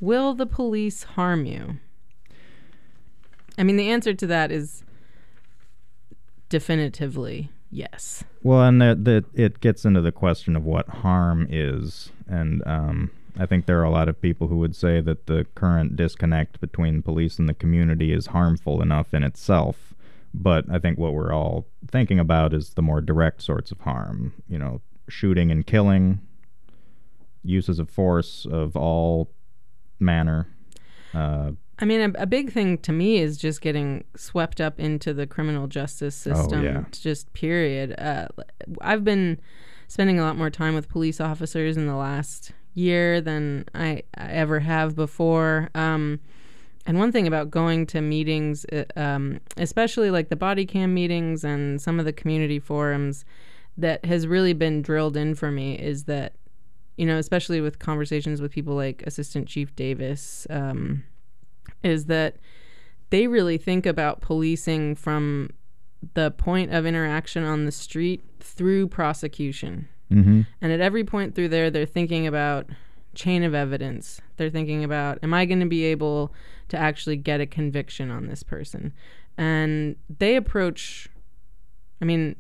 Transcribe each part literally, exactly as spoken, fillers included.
Will the police harm you? I mean, the answer to that is definitively yes. Well, and that that it gets into the question of what harm is. And um, I think there are a lot of people who would say that the current disconnect between police and the community is harmful enough in itself. But I think what we're all thinking about is the more direct sorts of harm. You know, shooting and killing, uses of force of all manner. Uh, I mean, a, a big thing to me is just getting swept up into the criminal justice system. Oh, yeah. Just period. Uh, I've been spending a lot more time with police officers in the last year than I, I ever have before. Um, and one thing about going to meetings, uh, um, especially like the body cam meetings and some of the community forums, that has really been drilled in for me is that, you know, especially with conversations with people like Assistant Chief Davis, um, is that they really think about policing from the point of interaction on the street through prosecution. mm-hmm. And at every point through there, they're thinking about chain of evidence. They're thinking about, am I going to be able to actually get a conviction on this person? And they approach, I mean,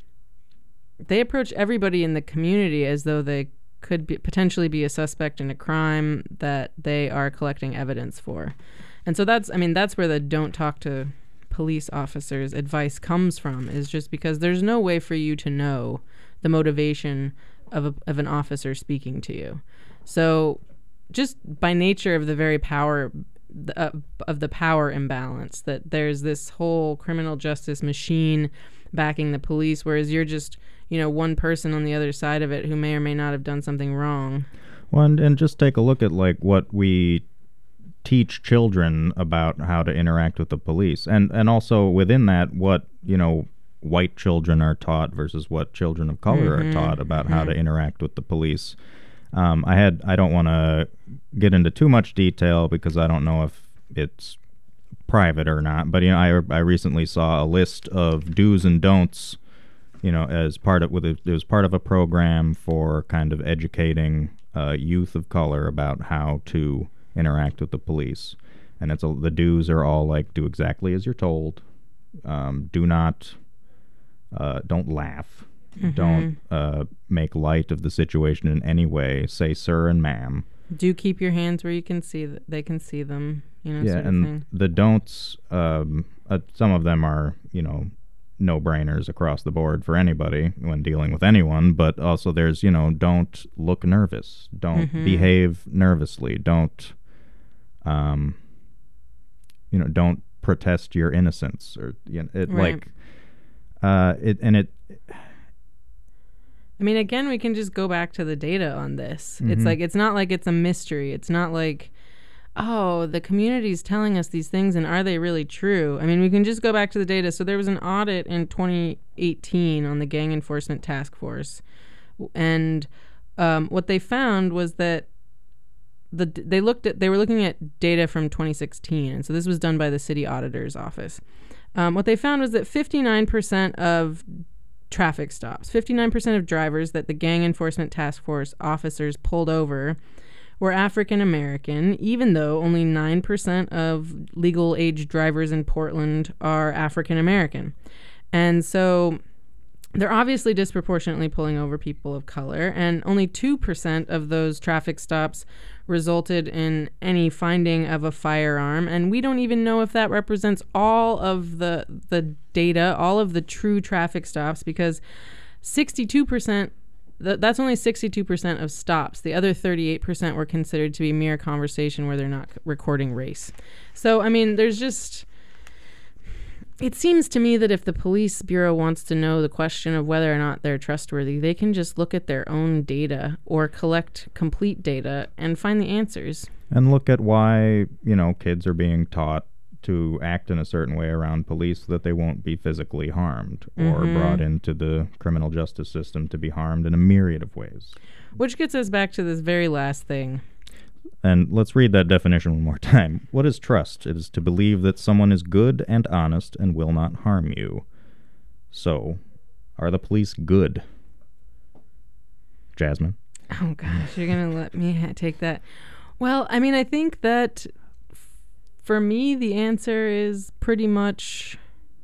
they approach everybody in the community as though they could be, potentially be a suspect in a crime that they are collecting evidence for. And so that's, I mean, that's where the don't talk to police officers advice comes from, is just because there's no way for you to know the motivation of a, of an officer speaking to you. So just by nature of the very power uh, of the power imbalance, that there's this whole criminal justice machine backing the police, whereas you're just, you know, one person on the other side of it who may or may not have done something wrong. Well, and, and just take a look at like what we teach children about how to interact with the police, and and also within that, what, you know, white children are taught versus what children of color mm-hmm. are taught about mm-hmm. how to interact with the police. Um, I had I don't want to get into too much detail because I don't know if it's private or not, but you know, I I recently saw a list of do's and don'ts, you know, as part of with a, it was part of a program for kind of educating uh, youth of color about how to interact with the police. And it's a, the do's are all like, do exactly as you're told, um, do not uh, don't laugh, mm-hmm. don't uh, make light of the situation in any way, say sir and ma'am, do keep your hands where you can see th- they can see them, you know. yeah, sort of and thing. the don'ts, um, uh, some of them are, you know, no-brainers across the board for anybody when dealing with anyone, but also there's, you know, don't look nervous, don't mm-hmm. behave nervously, don't um you know, don't protest your innocence, or you know, it right. like uh it and it I mean, again, we can just go back to the data on this. Mm-hmm. It's like, it's not like it's a mystery. It's not like, oh, the community's telling us these things, and are they really true? I mean, we can just go back to the data. So there was an audit in twenty eighteen on the Gang Enforcement Task Force, and um, what they found was that the they looked at they were looking at data from twenty sixteen, and so this was done by the city auditor's office. Um, what they found was that fifty-nine percent of traffic stops, fifty-nine percent of drivers that the Gang Enforcement Task Force officers pulled over were African American, even though only nine percent of legal age drivers in Portland are African American. And so they're obviously disproportionately pulling over people of color, and only two percent of those traffic stops resulted in any finding of a firearm. And we don't even know if that represents all of the the data, all of the true traffic stops, because sixty-two percent, th- that's only sixty-two percent of stops. The other thirty-eight percent were considered to be mere conversation where they're not recording race. So, I mean, there's just... It seems to me that if the police bureau wants to know the question of whether or not they're trustworthy, they can just look at their own data or collect complete data and find the answers. And look at why, you know, kids are being taught to act in a certain way around police so that they won't be physically harmed, or mm-hmm. brought into the criminal justice system to be harmed in a myriad of ways. Which gets us back to this very last thing. And let's read that definition one more time. What is trust? It is to believe that someone is good and honest and will not harm you. So, are the police good? Jasmine? Oh, gosh, you're going to let me ha- take that. Well, I mean, I think that f- for me, the answer is pretty much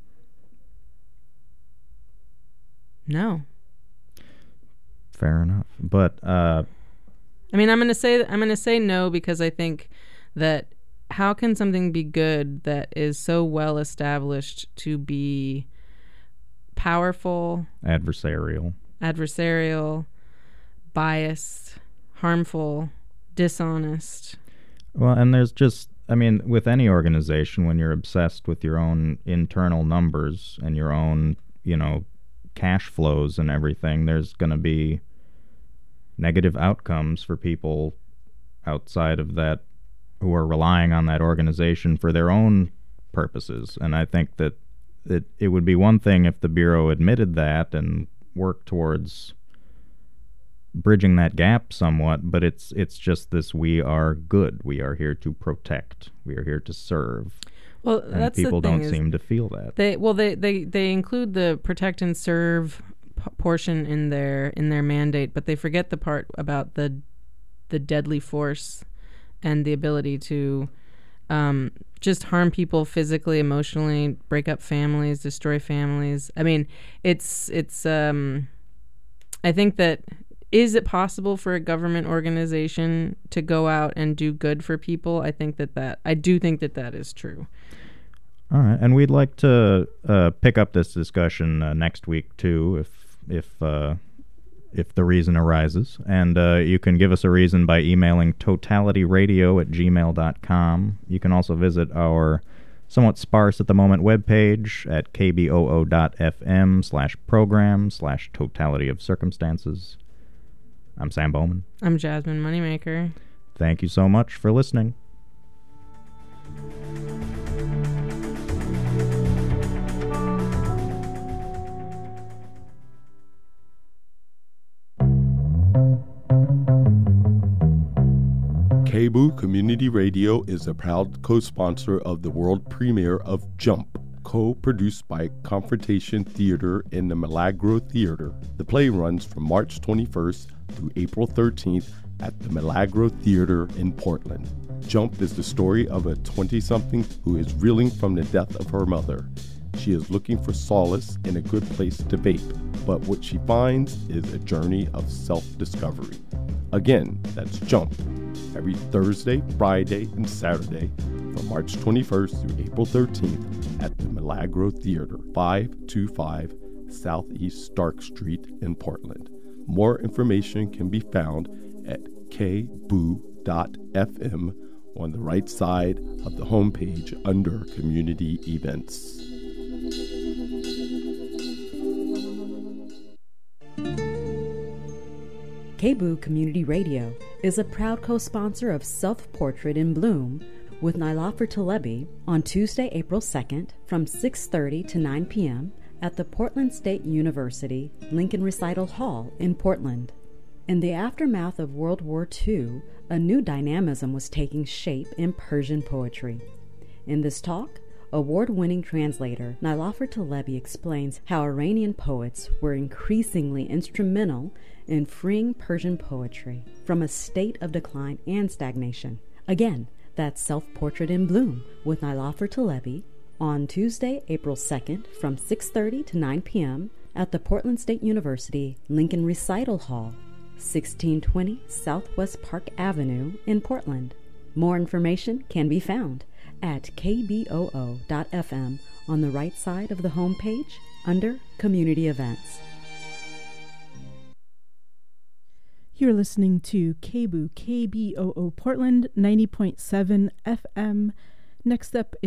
no. Fair enough. But uh, I mean, I'm going to say I'm going to say no because I think that how can something be good that is so well established to be powerful, adversarial, adversarial, biased, harmful, dishonest? Well, and there's just, I mean, with any organization, when you're obsessed with your own internal numbers and your own, you know, cash flows and everything, there's going to be negative outcomes for people outside of that who are relying on that organization for their own purposes. And I think that it, it would be one thing if the Bureau admitted that and worked towards bridging that gap somewhat, but it's it's just this: we are good, we are here to protect, we are here to serve. Well, and that's people the thing don't seem to feel that. They well they, they, they include the protect and serve p- portion in their in their mandate, but they forget the part about the the deadly force and the ability to um, just harm people physically, emotionally, break up families, destroy families. I mean, it's it's um, I think that. Is it possible for a government organization to go out and do good for people? I think that that I do think that that is true. All right, and we'd like to uh, pick up this discussion uh, next week too, if if uh, if the reason arises. And uh, you can give us a reason by emailing totalityradio at gmail dot com. You can also visit our somewhat sparse at the moment webpage at kboo.fm slash program slash totality of circumstances. I'm Sam Bowman. I'm Jasmine Moneymaker. Thank you so much for listening. K B O O Community Radio is a proud co-sponsor of the world premiere of Jump, co-produced by Confrontation Theater and the Milagro Theater. The play runs from March twenty-first through April thirteenth at the Milagro Theater in Portland. Jump is the story of a twenty-something who is reeling from the death of her mother. She is looking for solace in a good place to vape, but what she finds is a journey of self-discovery. Again, that's Jump, every Thursday, Friday, and Saturday from March twenty-first through April thirteenth at the Milagro Theater, five two five Southeast Stark Street in Portland. More information can be found at k b o o dot f m on the right side of the homepage under Community Events. K B O O Community Radio is a proud co-sponsor of Self-Portrait in Bloom with Nilofer Talebi on Tuesday, April second from six thirty to nine p.m. at the Portland State University Lincoln Recital Hall in Portland. In the aftermath of World War Two, a new dynamism was taking shape in Persian poetry. In this talk, award-winning translator Nilofer Talebi explains how Iranian poets were increasingly instrumental in freeing Persian poetry from a state of decline and stagnation. Again, that's Self-Portrait in Bloom with Nilofer Talebi on Tuesday, April second from six thirty to nine p.m. at the Portland State University Lincoln Recital Hall, sixteen twenty Southwest Park Avenue in Portland. More information can be found at k b o o dot f m on the right side of the homepage under Community Events. You're listening to K B O O K B O O Portland ninety point seven F M. Next up